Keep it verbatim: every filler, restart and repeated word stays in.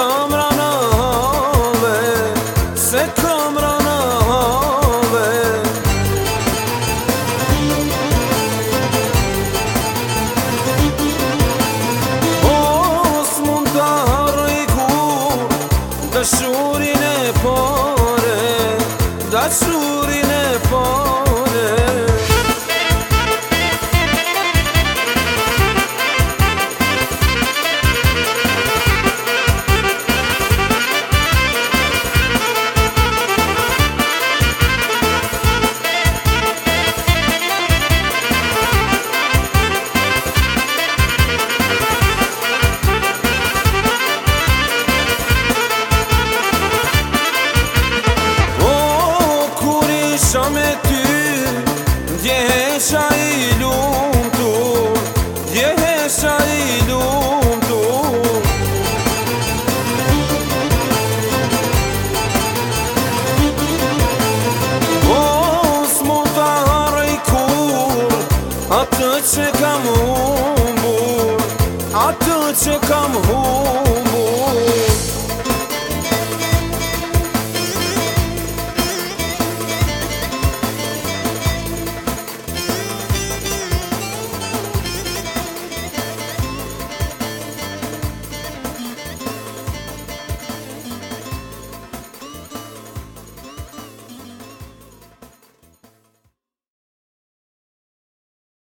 kam ranave, se kam ranave. O s'mund ta harroj kur dashurin e pare, dashurin e pare. Isha me ty, ndjehesha i lumtur, ndjehesha i lumtur. O s'mund ta harroj kur atë që kam humbur, atë që kam humbur.